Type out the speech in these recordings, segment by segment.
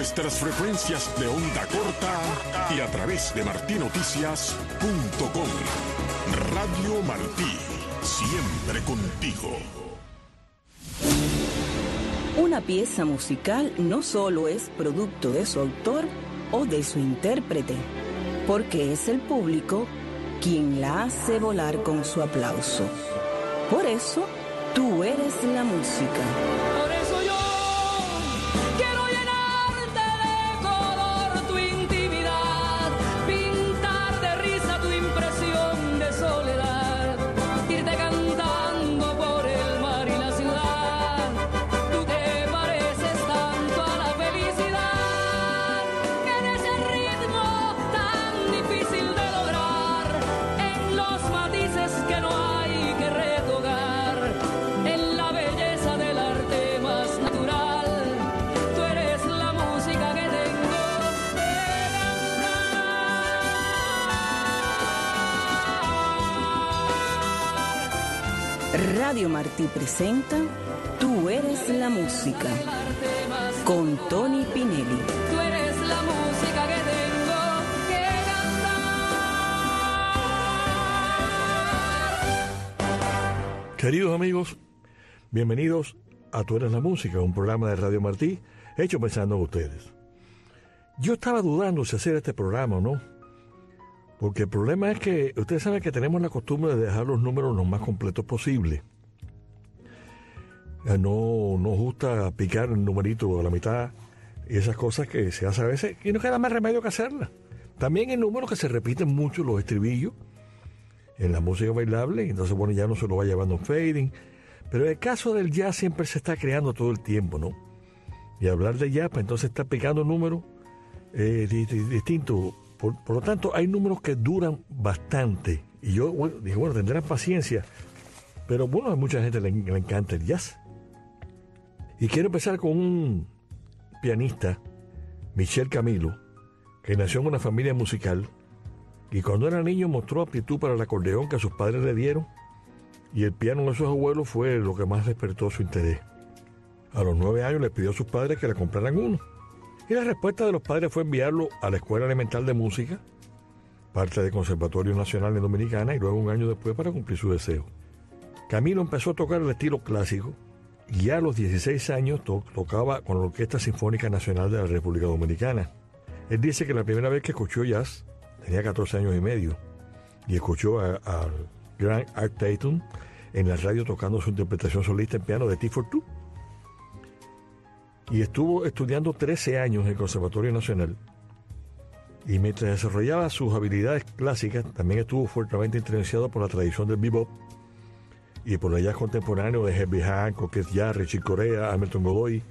nuestras frecuencias de onda corta y a través de martinoticias.com. Radio Martí, siempre contigo. Una pieza musical no solo es producto de su autor o de su intérprete, porque es el público quien la hace volar con su aplauso. Por eso, tú eres la música. Por eso yo quiero llenarte de color tu intimidad, pintar de risa tu impresión de soledad, irte cantando por el mar y la ciudad. Tú te pareces tanto a la felicidad, que en ese ritmo tan difícil de lograr, en los matices que no hay que retocar, en la belleza del arte más natural, tú eres la música que tengo que cantar. Radio Martí presenta Tú eres la música, con Tony Pinelli. Tú eres la música que tengo que cantar. Queridos amigos, bienvenidos a Tú eres la música, un programa de Radio Martí hecho pensando en ustedes. Yo estaba dudando si hacer este programa o no, porque el problema es que ustedes saben que tenemos la costumbre de dejar los números lo más completos posible. No nos gusta picar el numerito a la mitad y esas cosas que se hace a veces y no queda más remedio que hacerlas. También hay números que se repiten mucho, los estribillos en la música bailable, y entonces bueno, ya no se lo va llevando un fading. Pero el caso del jazz siempre se está creando todo el tiempo, ¿no? Y hablar de jazz, pues entonces está picando números distintos. Por lo tanto, hay números que duran bastante. Y yo dije, bueno, tendrán paciencia. Pero bueno, a mucha gente le encanta el jazz. Y quiero empezar con un pianista, Michel Camilo, que nació en una familia musical y cuando era niño mostró aptitud para el acordeón que sus padres le dieron, y el piano de sus abuelos fue lo que más despertó su interés. A los 9 años le pidió a sus padres que le compraran uno, y la respuesta de los padres fue enviarlo a la Escuela Elemental de Música, parte del Conservatorio Nacional en Dominicana, y luego un año después para cumplir su deseo. Camilo empezó a tocar el estilo clásico, y ya a los 16 años tocaba con la Orquesta Sinfónica Nacional de la República Dominicana. Él dice que la primera vez que escuchó jazz tenía 14 años y medio, y escuchó al gran Art Tatum en la radio tocando su interpretación solista en piano de Tea for Two. Y estuvo estudiando 13 años en el Conservatorio Nacional. Y mientras desarrollaba sus habilidades clásicas, también estuvo fuertemente influenciado por la tradición del bebop y por el jazz contemporáneo de Herbie Hancock, Keith Jarrett, Chick Corea, Hamilton Godoy.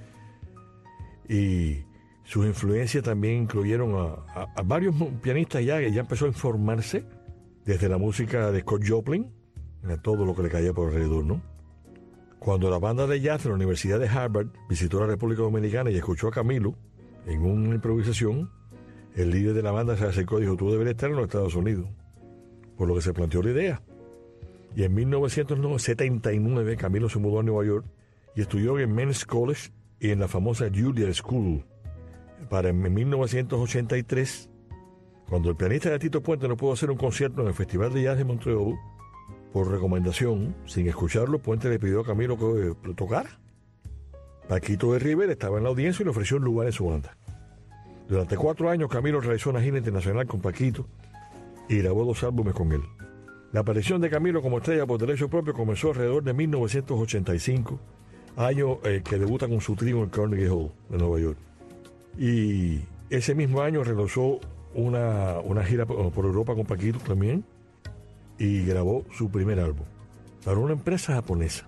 Y sus influencias también incluyeron a varios pianistas ya, que ya empezó a informarse desde la música de Scott Joplin, a todo lo que le caía por alrededor, ¿no? Cuando la banda de jazz de la Universidad de Harvard visitó la República Dominicana y escuchó a Camilo en una improvisación, el líder de la banda se acercó y dijo: tú deberías estar en los Estados Unidos. Por lo que se planteó la idea. Y en 1979 Camilo se mudó a Nueva York y estudió en Men's College y en la famosa Juilliard School. Para en 1983, cuando el pianista de Tito Puente no pudo hacer un concierto en el Festival de Jazz de Montreal, por recomendación, sin escucharlo, Puente le pidió a Camilo que lo tocara. Paquito de Rivera estaba en la audiencia y le ofreció un lugar en su banda. Durante 4 años Camilo realizó una gira internacional con Paquito y grabó 2 álbumes con él. La aparición de Camilo como estrella por derecho propio comenzó alrededor de 1985, año que debuta con su trío en el Carnegie Hall de Nueva York. Y ese mismo año realizó una gira por Europa con Paquito también y grabó su primer álbum para una empresa japonesa.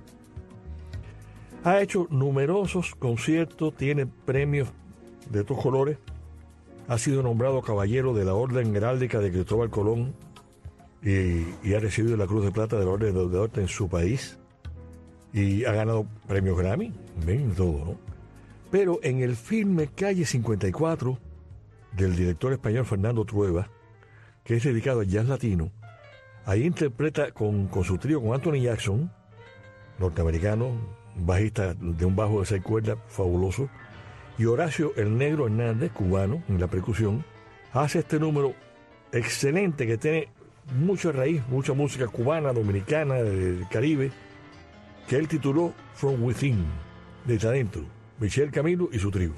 Ha hecho numerosos conciertos, tiene premios de estos colores, ha sido nombrado caballero de la Orden Heráldica de Cristóbal Colón y ha recibido la Cruz de Plata de la Orden de Arte en su país y ha ganado premios Grammy, ven todo, ¿no? Pero en el filme Calle 54 del director español Fernando Trueba, que es dedicado al jazz latino, ahí interpreta con su trío con Anthony Jackson, norteamericano, bajista de un bajo de 6 cuerdas fabuloso, Y Horacio el Negro Hernández, cubano, en la percusión, hace este número excelente que tiene mucha raíz, mucha música cubana, dominicana, del Caribe, que él tituló From Within, desde adentro, Michel Camilo y su tribu.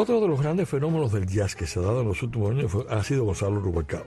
Otro de los grandes fenómenos del jazz que se ha dado en los últimos años ha sido Gonzalo Rubalcaba.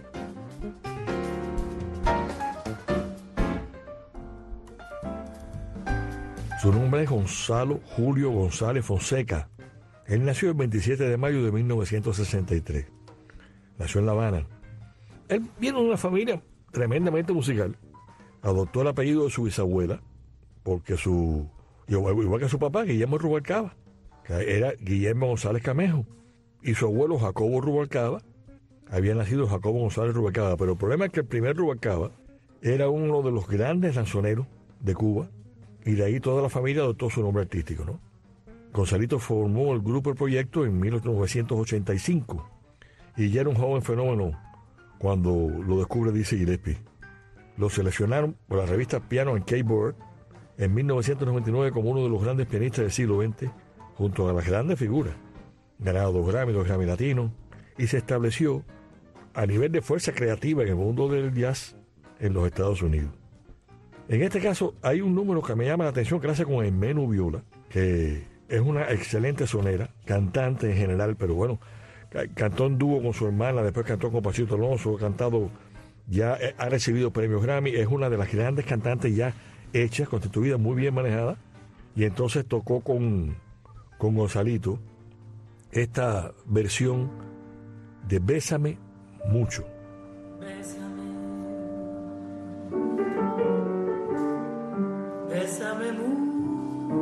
Su nombre es Gonzalo Julio González Fonseca. Él nació el 27 de mayo de 1963. Nació en La Habana. Él viene de una familia tremendamente musical. Adoptó el apellido de su bisabuela, porque igual que su papá, Guillermo Rubalcaba, que era Guillermo González Camejo. Y su abuelo Jacobo Rubalcaba, había nacido Jacobo González Rubalcaba. Pero el problema es que el primer Rubalcaba era uno de los grandes danzoneros de Cuba, y de ahí toda la familia adoptó su nombre artístico, ¿no? Gonzalito formó el grupo El Proyecto en 1985 y ya era un joven fenómeno cuando lo descubre Dizzy Gillespie. Lo seleccionaron por la revista Piano and Keyboard en 1999 como uno de los grandes pianistas del siglo XX, junto a las grandes figuras. Ganado 2 Grammy Latinos, y se estableció a nivel de fuerza creativa en el mundo del jazz en los Estados Unidos. En este caso hay un número que me llama la atención que hace con Hermeno Viola, que es una excelente sonera, cantante en general, pero bueno, cantó en dúo con su hermana, después cantó con Pachito Alonso, ha recibido premios Grammy, es una de las grandes cantantes ya hechas, constituida, muy bien manejada, y entonces tocó con Gonzalito esta versión de Bésame Mucho. Bésame mucho,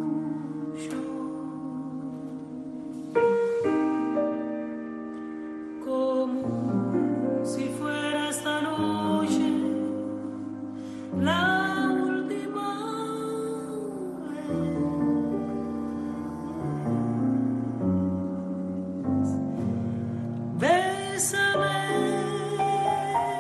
como si fuera esta noche la última vez. Bésame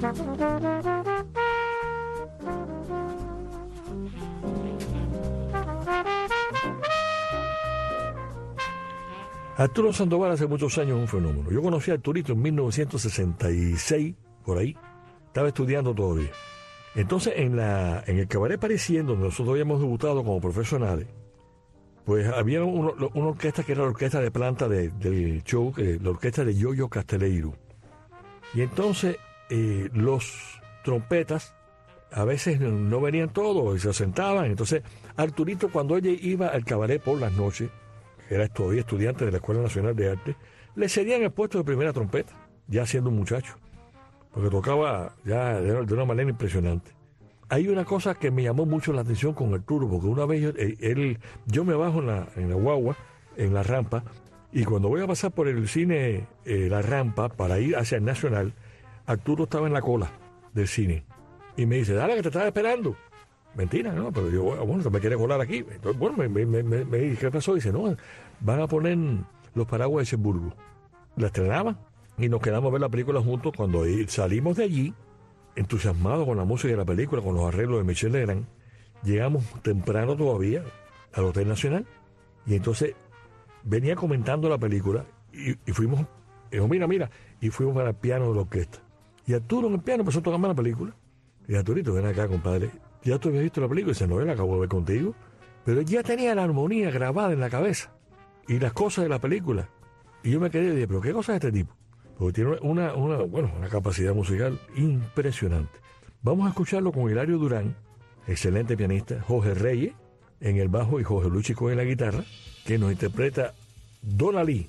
Arturo Sandoval hace muchos años es un fenómeno. Yo conocí a Arturito en 1966, por ahí. Estaba estudiando todavía. Entonces, en el Cabaret Parisien, donde nosotros habíamos debutado como profesionales, pues había una orquesta que era la orquesta de planta del show, la orquesta de Yoyo Casteleiro. Y entonces, los trompetas a veces no venían todos y se sentaban. Entonces, Arturito, cuando ella iba al cabaret por las noches, era todavía estudiante de la Escuela Nacional de Arte, le cedían el puesto de primera trompeta, ya siendo un muchacho, porque tocaba ya de una manera impresionante. Hay una cosa que me llamó mucho la atención con Arturo, porque una vez yo me bajo en la guagua, en la rampa, y cuando voy a pasar por el cine La Rampa para ir hacia el Nacional, Arturo estaba en la cola del cine y me dice, dale que te estaba esperando. Mentira, ¿no? Pero yo, bueno, me quiere colar aquí. Entonces, bueno, me dice, ¿qué pasó? Dice, no, van a poner Los Paraguas de Cherburgo. La estrenaban y nos quedamos a ver la película juntos. Cuando salimos de allí, entusiasmados con la música de la película, con los arreglos de Michel Legrand, llegamos temprano todavía al Hotel Nacional y entonces venía comentando la película y fuimos, dijo, mira, y fuimos para el piano de la orquesta. Y Arturo en el piano empezó a tocarme la película. Y Arturito, ven acá, compadre. ¿Ya tú habías visto la película? Y dice, no, la acabo de ver contigo. Pero ya tenía la armonía grabada en la cabeza y las cosas de la película. Y yo me quedé y dije, ¿pero qué cosa es este tipo? Porque tiene una capacidad musical impresionante. Vamos a escucharlo con Hilario Durán, excelente pianista, Jorge Reyes en el bajo y Jorge Luis Chico en la guitarra, que nos interpreta Dona Lee.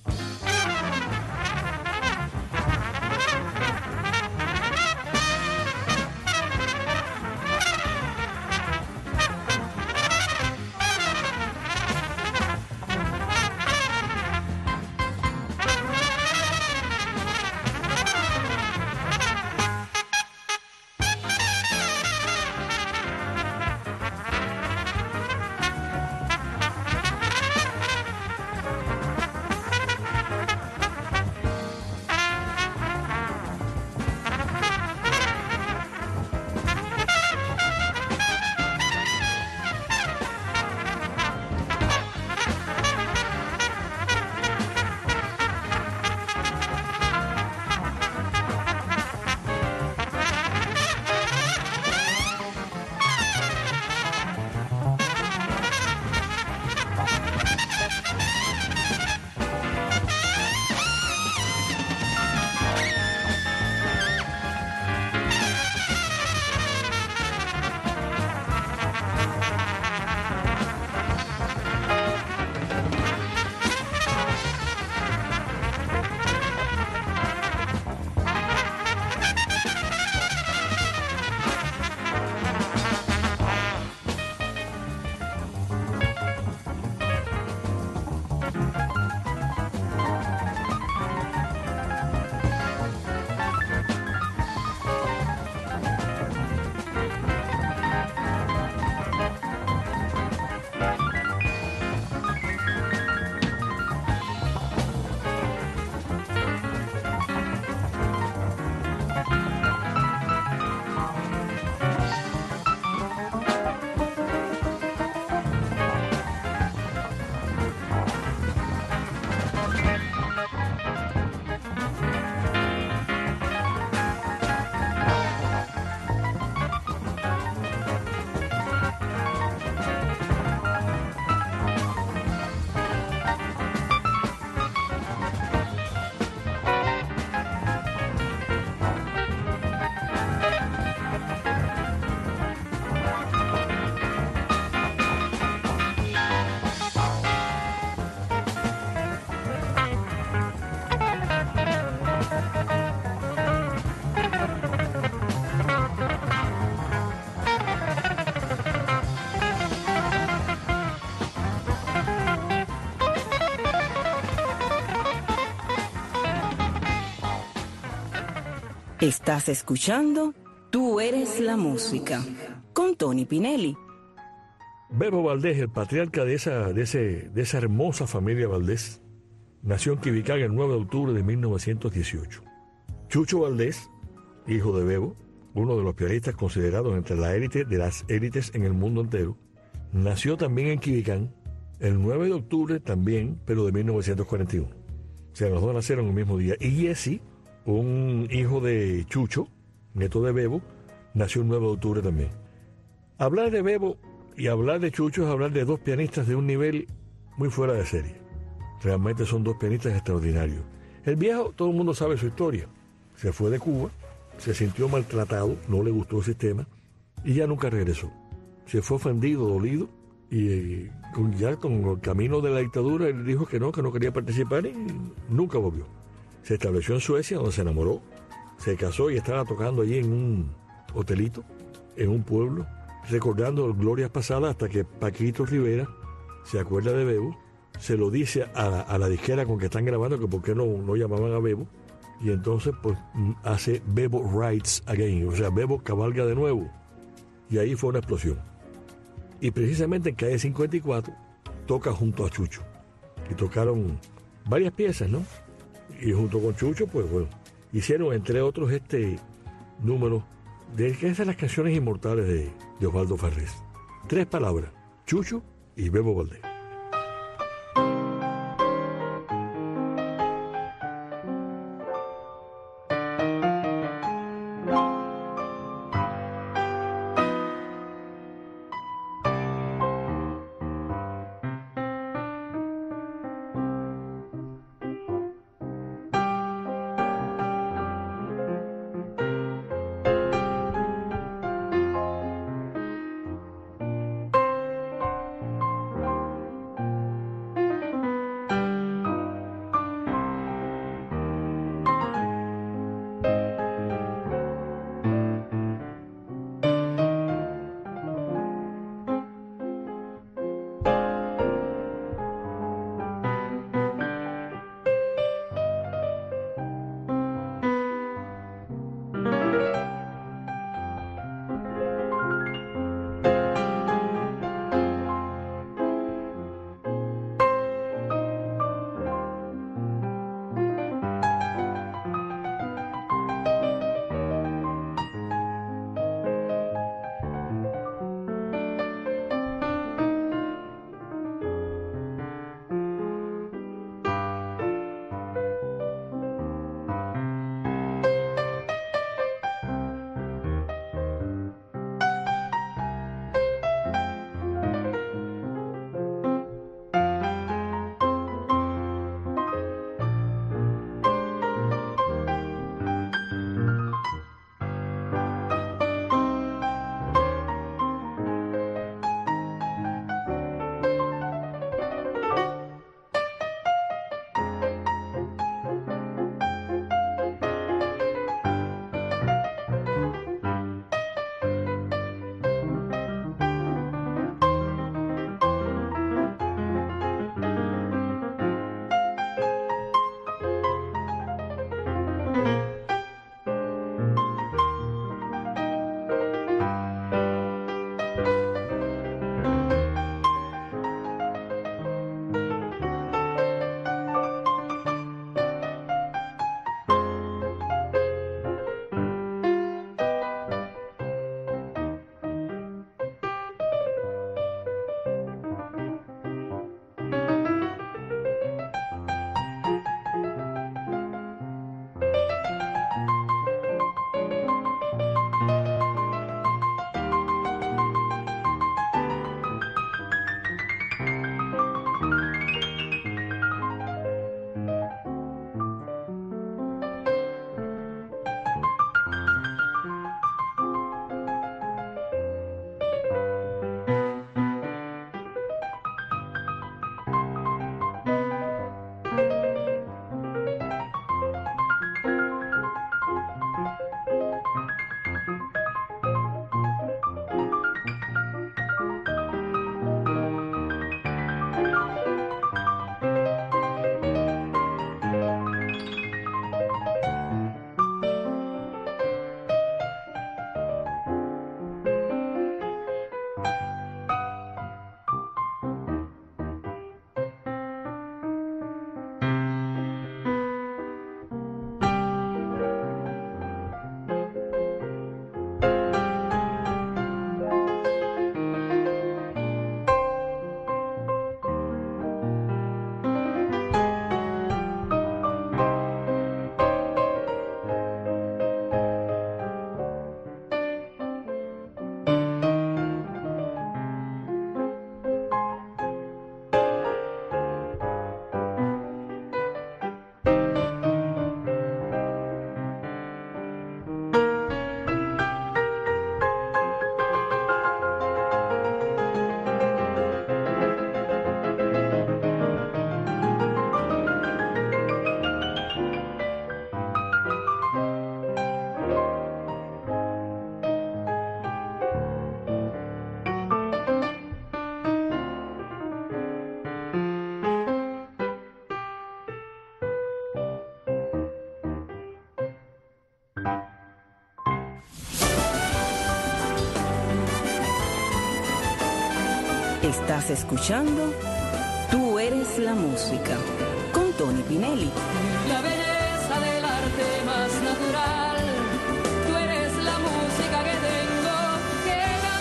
Estás escuchando Tú Eres la Música con Tony Pinelli. Bebo Valdés, el patriarca de esa hermosa familia Valdés, nació en Quibicán el 9 de octubre de 1918. Chucho Valdés hijo de Bebo, uno de los pianistas considerados entre la élite de las élites en el mundo entero. Nació también en Quibicán, el 9 de octubre también, pero de 1941. O sea, los dos nacieron el mismo día. Y Jesse, un hijo de Chucho, nieto de Bebo, nació el 9 de octubre también. Hablar de Bebo y hablar de Chucho es hablar de dos pianistas de un nivel muy fuera de serie. Realmente son dos pianistas extraordinarios. El viejo, todo el mundo sabe su historia. Se fue de Cuba, se sintió maltratado, no le gustó el sistema y ya nunca regresó. Se fue ofendido, dolido y ya con el camino de la dictadura él dijo que no quería participar y nunca volvió. Se estableció en Suecia, donde se enamoró, se casó y estaba tocando allí en un hotelito, en un pueblo, recordando glorias pasadas hasta que Paquito Rivera se acuerda de Bebo, se lo dice a la disquera con que están grabando que por qué no llamaban a Bebo, y entonces pues hace Bebo Rides Again, o sea, Bebo cabalga de nuevo, y ahí fue una explosión. Y precisamente en Calle 54 toca junto a Chucho, y tocaron varias piezas, ¿no? Y junto con Chucho, pues bueno, hicieron entre otros este número de esas son las canciones inmortales de Osvaldo Farrés. 3 palabras, Chucho y Bebo Valdés. Estás escuchando Tú eres la música con Tony Pinelli. La belleza del arte más natural, tú eres la música que tengo que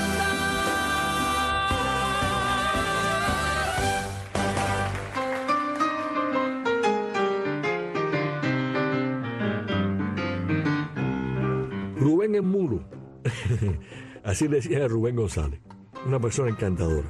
cantar. Rubén el Muro, así le decían a Rubén González, una persona encantadora.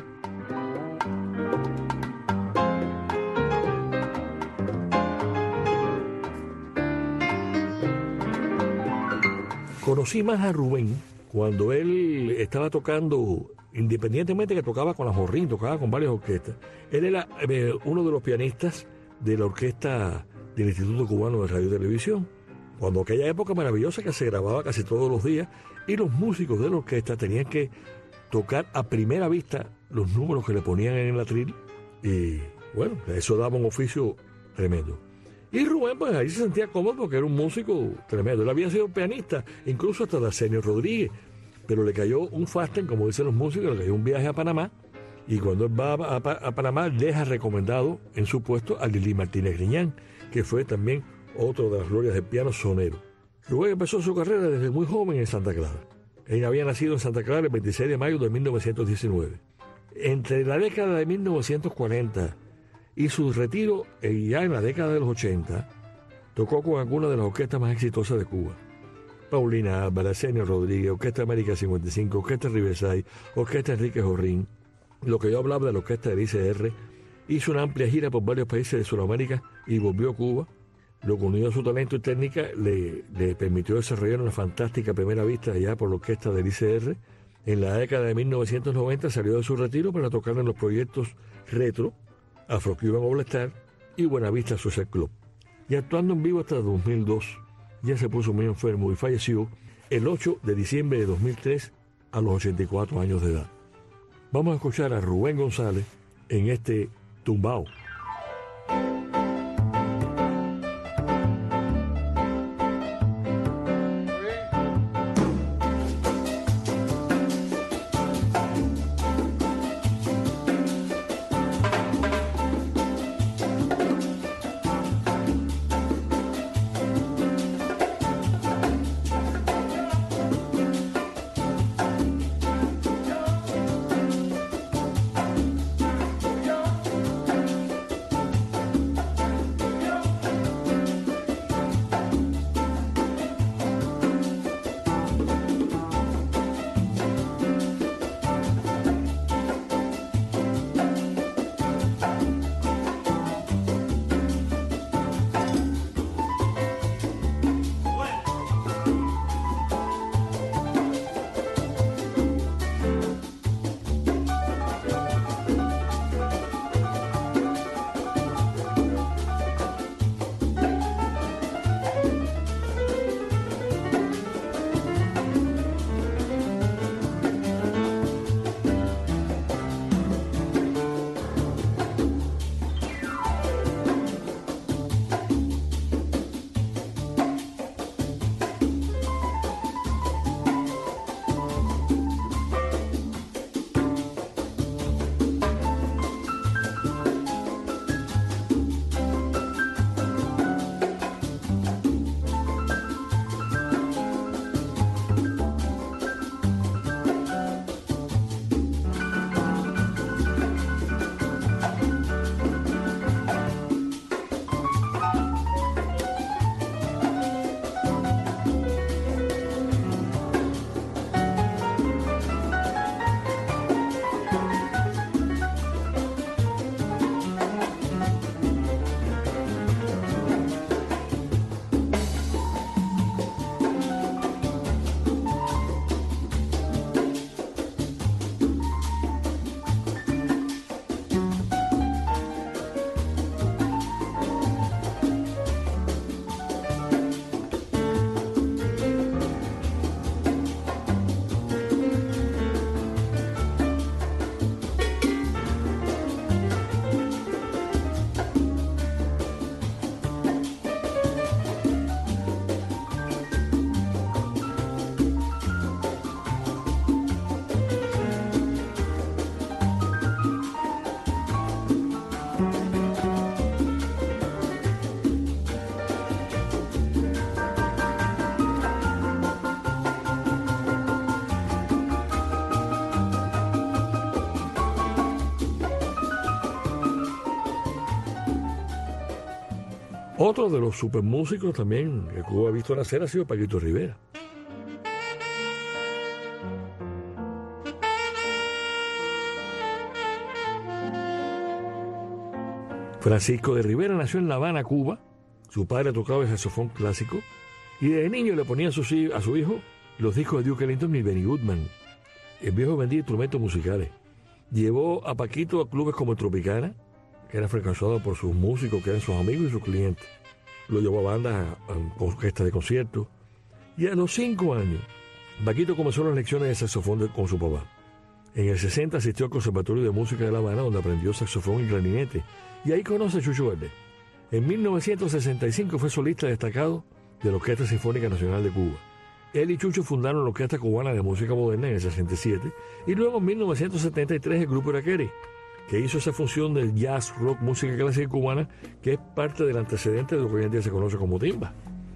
Conocí más a Rubén cuando él estaba tocando, independientemente que tocaba con la Jorrín, tocaba con varias orquestas. Él era uno de los pianistas de la orquesta del Instituto Cubano de Radio y Televisión. Cuando aquella época maravillosa que se grababa casi todos los días y los músicos de la orquesta tenían que tocar a primera vista los números que le ponían en el atril. Y bueno, eso daba un oficio tremendo. Y Rubén, pues ahí se sentía cómodo porque era un músico tremendo. Él había sido pianista, incluso hasta de Arsenio Rodríguez, pero le cayó un fasten, como dicen los músicos, le cayó un viaje a Panamá, y cuando él va a Panamá deja recomendado en su puesto a Lili Martínez Griñán, que fue también otro de las glorias del piano sonero. Rubén empezó su carrera desde muy joven en Santa Clara. Él había nacido en Santa Clara el 26 de mayo de 1919. Entre la década de 1940 y su retiro, ya en la década de los 80, tocó con algunas de las orquestas más exitosas de Cuba. Paulina Álvarez, Arsenio Rodríguez, Orquesta América 55, Orquesta Riverside, Orquesta Enrique Jorrín. Lo que yo hablaba de la orquesta del ICR, hizo una amplia gira por varios países de Sudamérica y volvió a Cuba. Lo que unido a su talento y técnica le permitió desarrollar una fantástica primera vista allá por la orquesta del ICR. En la década de 1990 salió de su retiro para tocar en los proyectos Retro, Afro-Cuban All Star y Buenavista Social Club. Y actuando en vivo hasta 2002, ya se puso muy enfermo y falleció el 8 de diciembre de 2003 a los 84 años de edad. Vamos a escuchar a Rubén González en este Tumbao. Otro de los supermúsicos también que Cuba ha visto nacer ha sido Paquito Rivera. Francisco de Rivera nació en La Habana, Cuba. Su padre tocaba el saxofón clásico y de niño le ponía a su hijo los discos de Duke Ellington y Benny Goodman. El viejo vendía instrumentos musicales. Llevó a Paquito a clubes como Tropicana, que era frecuentado por sus músicos, que eran sus amigos y sus clientes. Lo llevó a bandas, a orquestas de conciertos. Y a los 5 años, Paquito comenzó las lecciones de saxofón con su papá. En el 60 asistió al Conservatorio de Música de La Habana, donde aprendió saxofón y clarinete. Y ahí conoce a Chucho Valdés. En 1965 fue solista destacado de la Orquesta Sinfónica Nacional de Cuba. Él y Chucho fundaron la Orquesta Cubana de Música Moderna en el 67 y luego en 1973 el Grupo Iraquere, que hizo esa función del jazz, rock, música clásica cubana, que es parte del antecedente de lo que hoy en día se conoce como timba.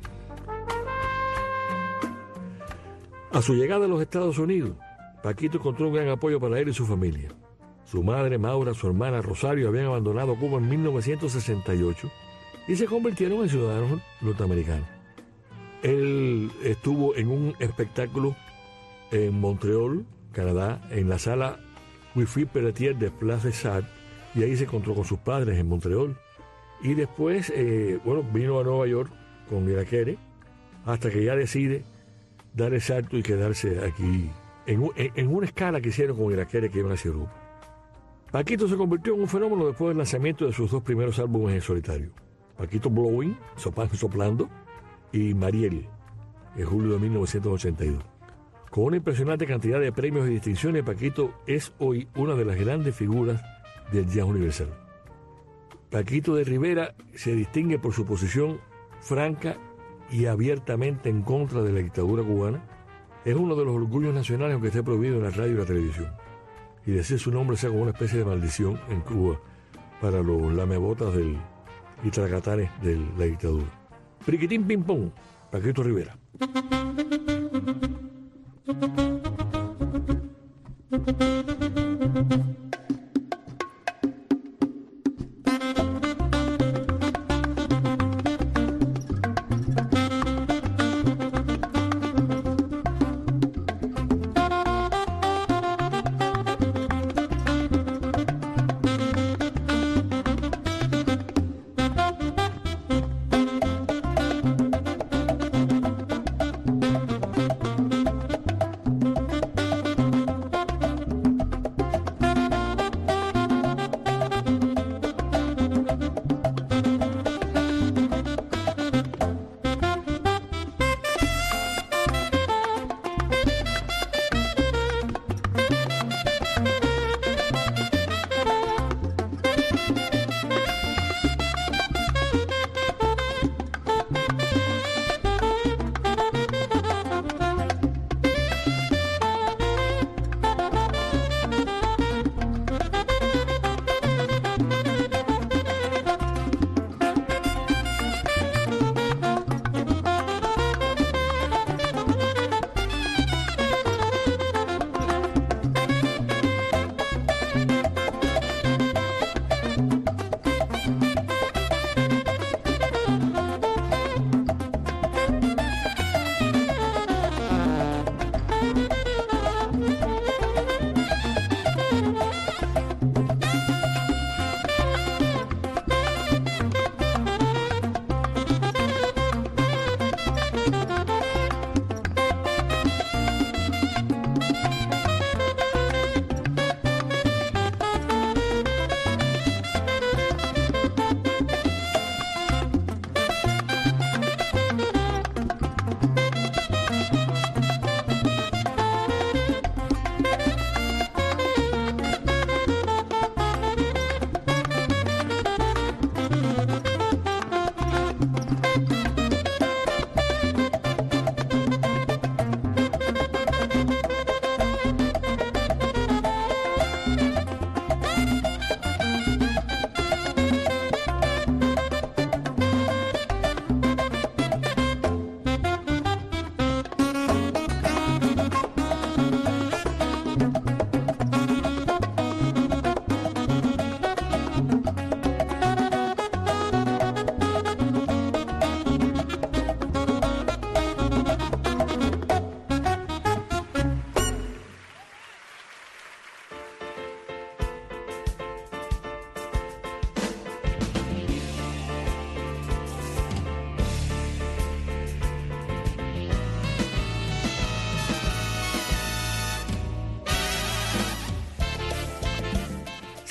A su llegada a los Estados Unidos, Paquito encontró un gran apoyo para él y su familia. Su madre, Maura, su hermana, Rosario, habían abandonado Cuba en 1968 y se convirtieron en ciudadanos norteamericanos. Él estuvo en un espectáculo en Montreal, Canadá, en la sala Wilfrid Pelletier de Place des Arts, y ahí se encontró con sus padres en Montreal. Y después, vino a Nueva York con Iraquere, hasta que ya decide dar el salto y quedarse aquí, en una escala que hicieron con Iraquere, que iban hacia Europa. Paquito se convirtió en un fenómeno después del lanzamiento de sus 2 primeros álbumes en solitario, Paquito Blowing, Soplando, y Mariel, en julio de 1982. Con una impresionante cantidad de premios y distinciones, Paquito es hoy una de las grandes figuras del jazz universal. Paquito de Rivera se distingue por su posición franca y abiertamente en contra de la dictadura cubana. Es uno de los orgullos nacionales, aunque esté prohibido en la radio y la televisión. Y decir su nombre sea como una especie de maldición en Cuba para los lamebotas y tracatanes de la dictadura. Priquitín ping pong, Paquito Rivera.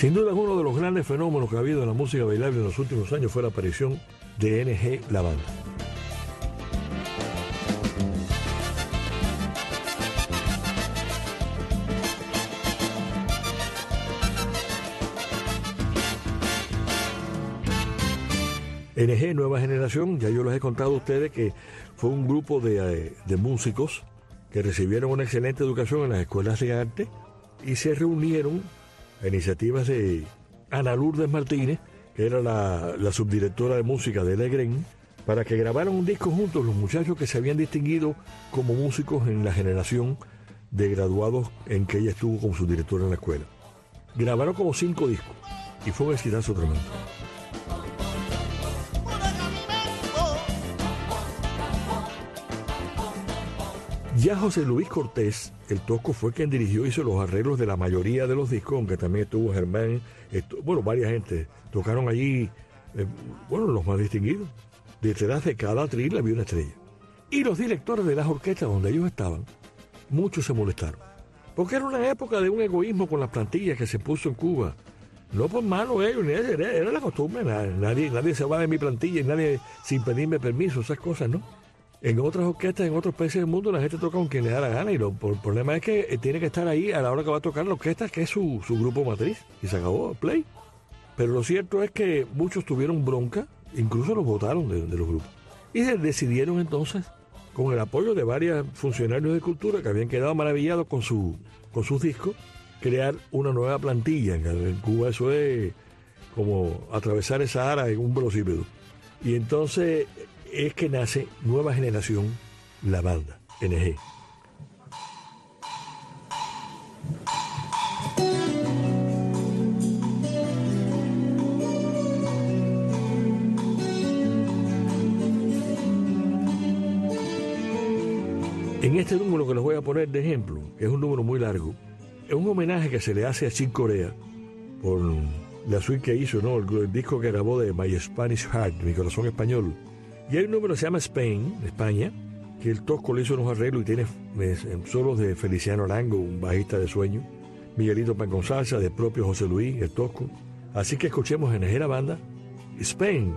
Sin duda, uno de los grandes fenómenos que ha habido en la música bailable en los últimos años fue la aparición de NG, la banda. NG, Nueva Generación, ya yo les he contado a ustedes que fue un grupo de músicos que recibieron una excelente educación en las escuelas de arte y se reunieron a iniciativas de Ana Lourdes Martínez, que era la subdirectora de música de Legren, para que grabaran un disco juntos los muchachos que se habían distinguido como músicos en la generación de graduados en que ella estuvo como subdirectora en la escuela. Grabaron como 5 discos y fue un exitazo tremendo. Ya José Luis Cortés, el Tosco, fue quien dirigió y hizo los arreglos de la mayoría de los discos, aunque también estuvo Germán, varias gente. Tocaron allí, los más distinguidos. Detrás de cada atril había una estrella. Y los directores de las orquestas donde ellos estaban, muchos se molestaron. Porque era una época de un egoísmo con las plantillas que se puso en Cuba. No por malo ellos, era la costumbre. Nadie se va de mi plantilla y nadie sin pedirme permiso, esas cosas, ¿no? En otras orquestas, en otros países del mundo, la gente toca con quien le da la gana y el problema es que tiene que estar ahí a la hora que va a tocar la orquesta, que es su grupo matriz, y se acabó, play. Pero lo cierto es que muchos tuvieron bronca, incluso los votaron de los grupos. Y decidieron entonces, con el apoyo de varios funcionarios de cultura que habían quedado maravillados con sus discos, crear una nueva plantilla. En Cuba eso es como atravesar esa Sahara en un velocípedo. Y entonces es que nace Nueva Generación, la banda, NG. En este número que les voy a poner de ejemplo, que es un número muy largo, es un homenaje que se le hace a Chick Corea por la suite que hizo, ¿no? El disco que grabó de My Spanish Heart, Mi Corazón Español. Y hay un número que se llama Spain, España, que el Tosco le hizo unos arreglos y tiene solos de Feliciano Arango, un bajista de sueño, Miguelito Pan con Salsa, del propio José Luis, el Tosco. Así que escuchemos en la banda, Spain.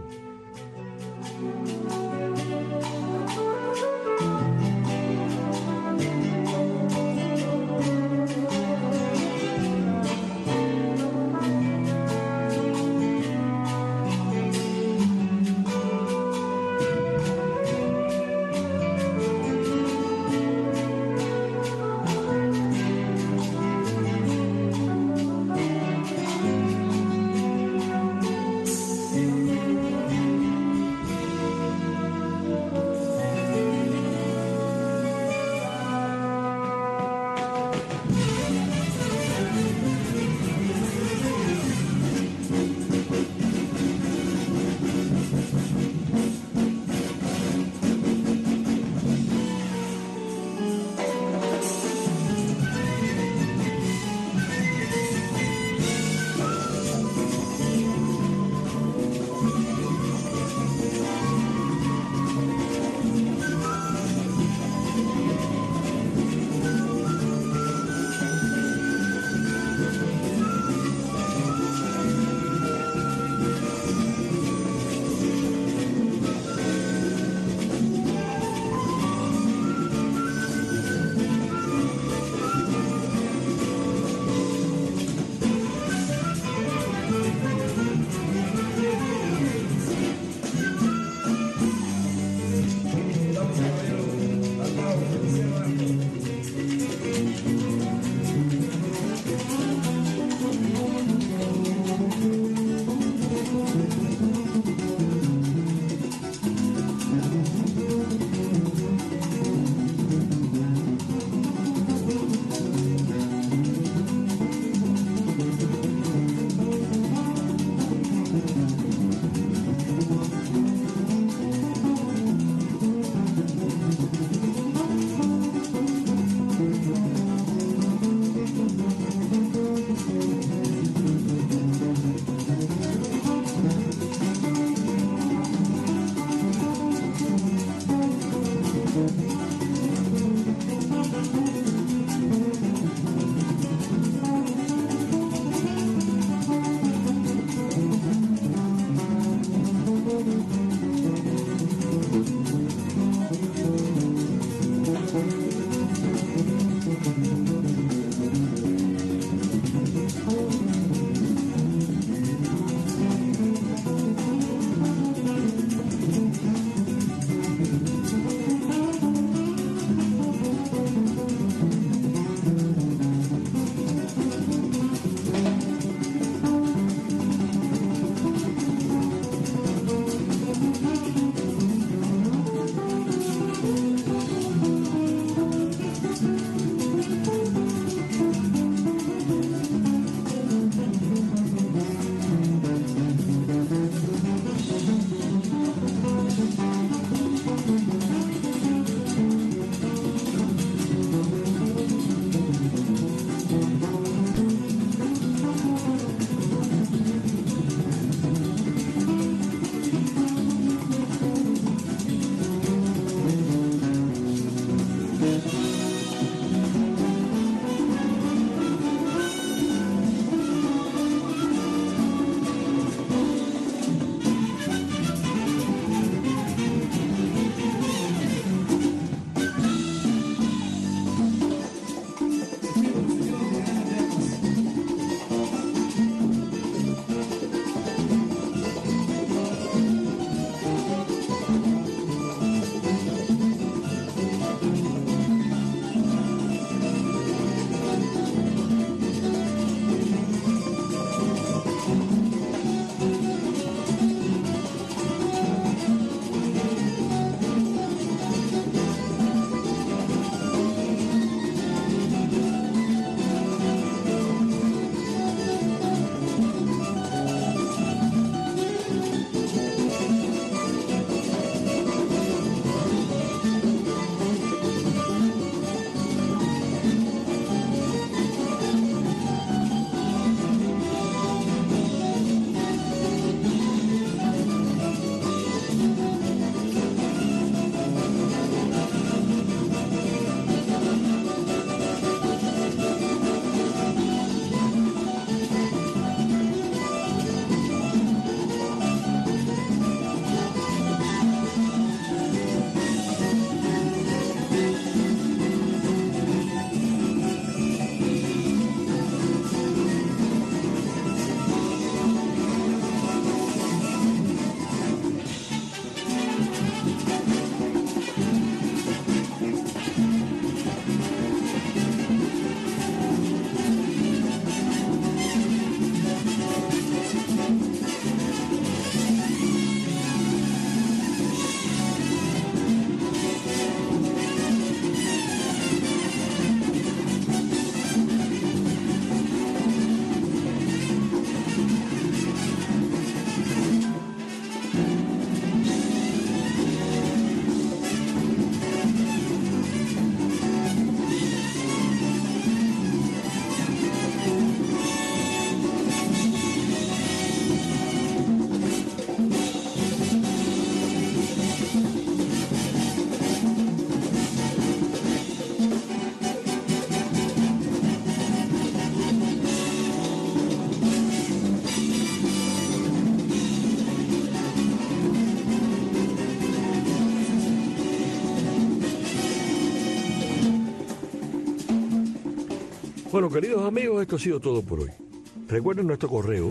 Bueno, queridos amigos, esto ha sido todo por hoy. Recuerden nuestro correo,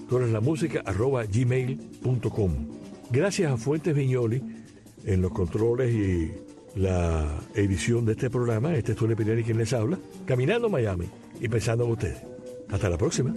toreslamusica@gmail.com. Gracias a Fuentes Viñoli en los controles y la edición de este programa. Este es Tony Pineri quien les habla, caminando Miami y pensando en ustedes. Hasta la próxima.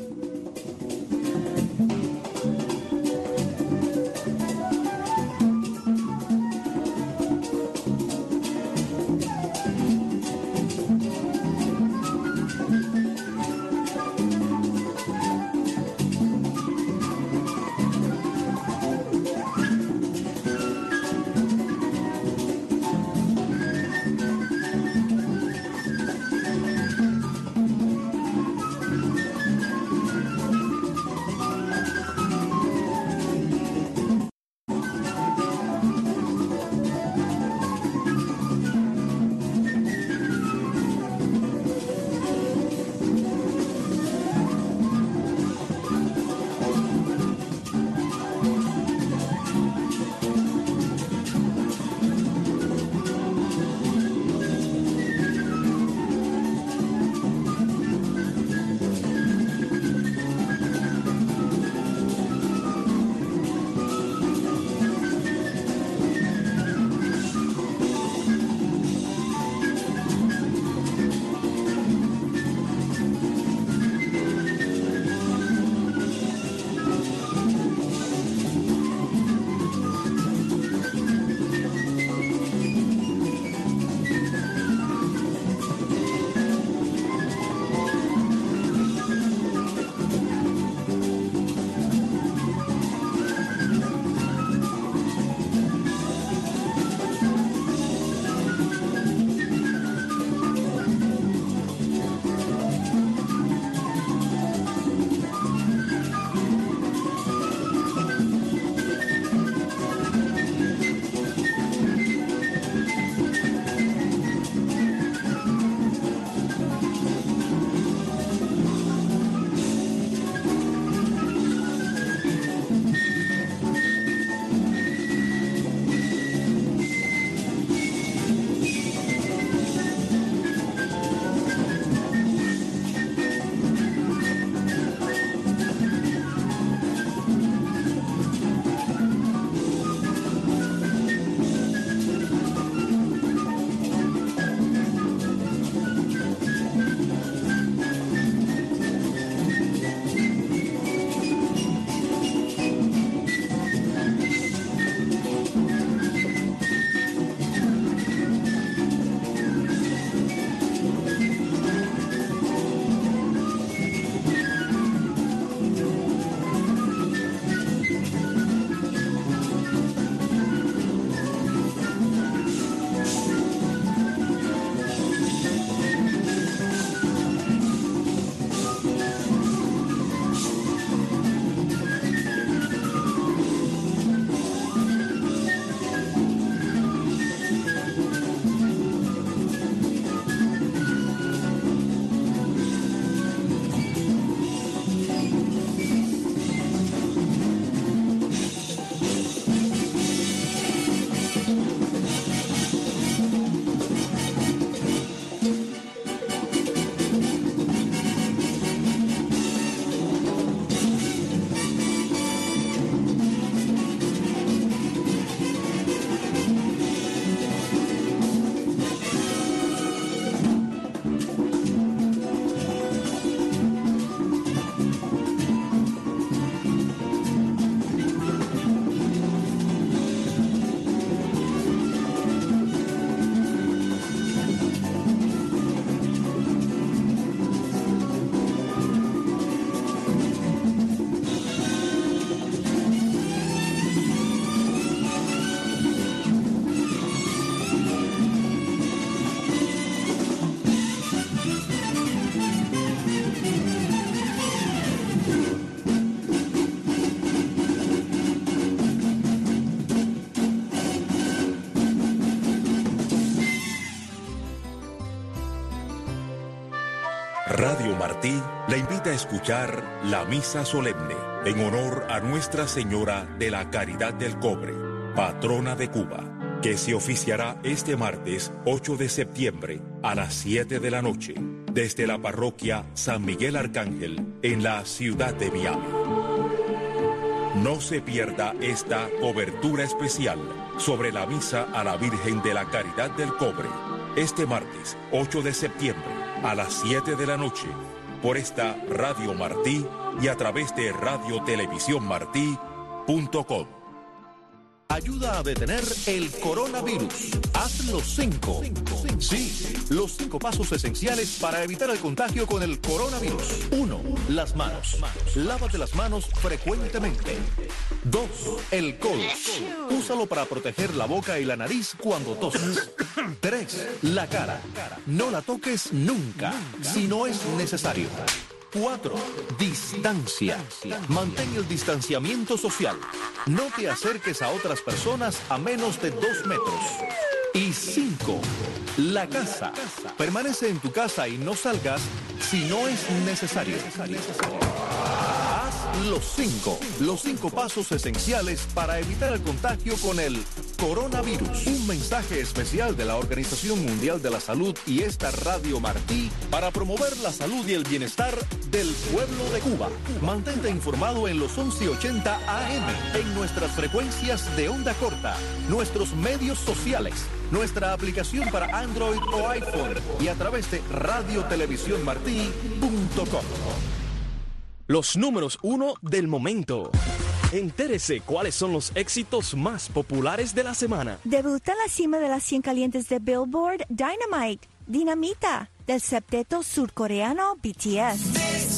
Radio Martí la invita a escuchar la Misa Solemne en honor a Nuestra Señora de la Caridad del Cobre, patrona de Cuba, que se oficiará este martes 8 de septiembre a las 7 de la noche. desde la parroquia San Miguel Arcángel en la ciudad de Miami. No se pierda esta cobertura especial sobre la misa a la Virgen de la Caridad del Cobre, este martes 8 de septiembre a las 7 de la noche, por esta Radio Martí y a través de radiotelevisiónmartí.com. Ayuda a detener el coronavirus. Haz los 5. Sí, los 5 pasos esenciales para evitar el contagio con el coronavirus. 1. Las manos. Lávate las manos frecuentemente. 2. El codo. Úsalo para proteger la boca y la nariz cuando toses. 3. La cara. No la toques nunca, si no es necesario. 4. Distancia. Mantén el distanciamiento social. No te acerques a otras personas a menos de 2 metros. Y 5. La casa. Permanece en tu casa y no salgas si no es necesario. Haz los 5. Los 5 pasos esenciales para evitar el contagio con el coronavirus. Un mensaje especial de la Organización Mundial de la Salud y esta Radio Martí para promover la salud y el bienestar del pueblo de Cuba. Mantente informado en los 1180 AM, en nuestras frecuencias de onda corta, nuestros medios sociales, nuestra aplicación para Android o iPhone y a través de radiotelevisiónmartí.com. Los números 1 del momento. Entérese cuáles son los éxitos más populares de la semana. Debuta en la cima de las 100 calientes de Billboard Dynamite, Dinamita, del septeto surcoreano BTS.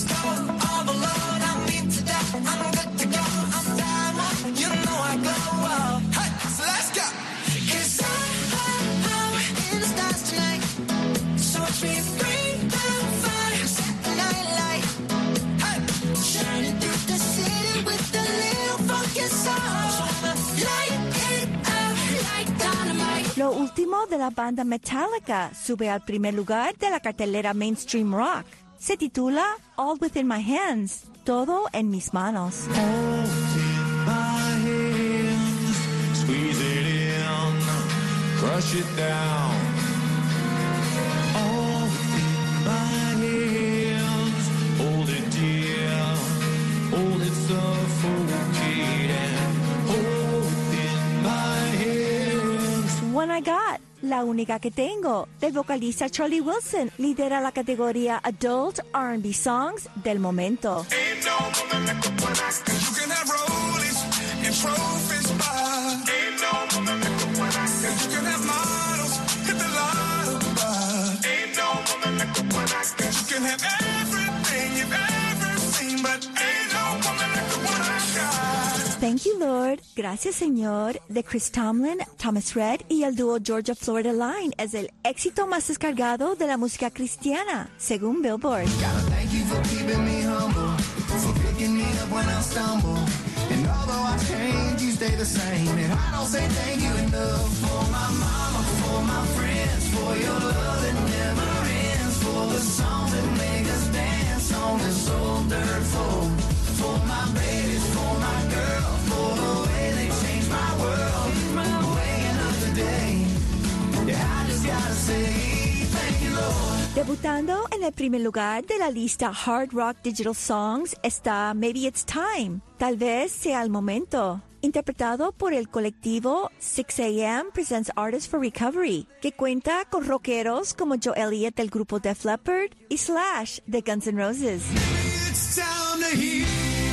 Lo último de la banda Metallica sube al primer lugar de la cartelera Mainstream Rock. Se titula All Within My Hands, todo en mis manos. Crush it down. All within my hands. Hold it dear. Hold it suffocating. All within my hands. One I Got, la única que tengo, del vocalista Charlie Wilson, lidera la categoría Adult R&B Songs del momento. Ain't no woman that could win us. You can have rollies and trophies, but ain't no woman that could win us. You can have models, hit the lotto, but ain't no woman that could win us. You can have everything you've ever seen, but ain't no woman that could win us. Thank you, Lord. Gracias, Señor, de Chris Tomlin, Thomas Rhett y el dúo Georgia Florida Line es el éxito más descargado de la música cristiana, según Billboard. Thank you for keeping me humble, for picking me up when I stumble. And although I change, you stay the same. And I don't say thank you enough for my mama, for my friends, for your love that never ends, for the songs that make us dance on this old dirt floor, for my babies, for my girl, for the way they changed my world. Waking up today, yeah, I just gotta say thank you, Lord. Debutando en el primer lugar de la lista Hard Rock Digital Songs está Maybe It's Time, tal vez sea el momento, interpretado por el colectivo 6 AM Presents Artists for Recovery, que cuenta con rockeros como Joe Elliott del grupo Def Leppard y Slash de Guns N' Roses. It's time to heal.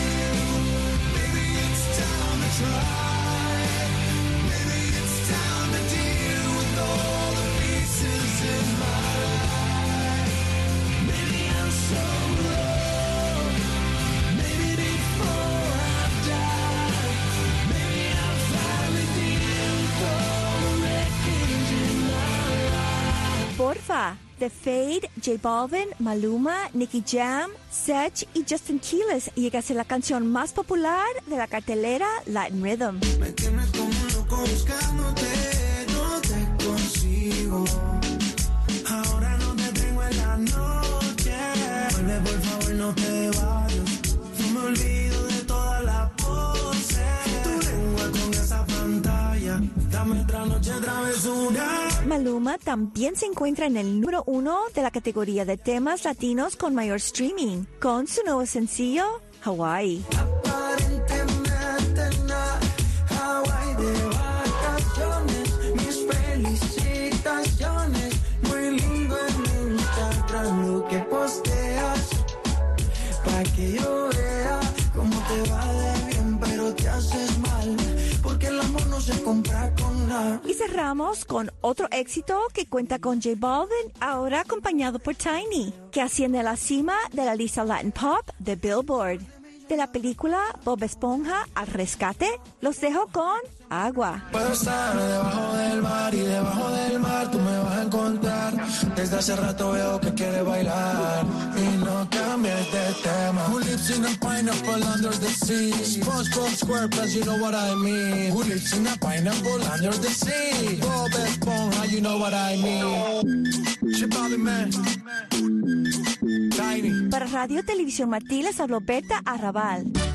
Maybe it's time to try. Maybe it's time to deal with all the pieces in my life. Maybe I'm so low. Maybe before I die. Maybe I'll finally deal with all the wreckage in my life. Porfa, The Fade, J Balvin, Maluma, Nicky Jam, Sech y Justin Quiles llega a ser la canción más popular de la cartelera Latin Rhythm. Me tienes como un loco buscándote, no te consigo. Ahora no te tengo en la noche. Vuelve, por favor, no te vayas. No me olvido de todas las poses. Tu lengua con esa pantalla. Dame otra noche travesura. Maluma también se encuentra en el número 1 de la categoría de temas latinos con mayor streaming, con su nuevo sencillo, Hawaii. Aparentemente nada, Hawaii de vacaciones, mis felicitaciones, muy lindo en Instagram lo que posteas, pa' que yo vea cómo te va de bien, pero te haces mal, porque el amor no se compra con nada. Y cerramos con otro éxito que cuenta con J Balvin, ahora acompañado por Tiny, que asciende a la cima de la lista Latin Pop de Billboard. De la película Bob Esponja al rescate, los dejo con Agua. Puedo estar debajo del mar y debajo del mar tú me vas a encontrar. Desde hace rato veo que quieres bailar y no cambies de tema. Who lives in a pineapple under the sea? SpongeBob SquarePants, you know what I mean. Who lives in a pineapple under the sea? Bob Esponja, you know what I mean. Chipali man. Tiny. Para Radio Televisión Martí les habló Berta Arrabal.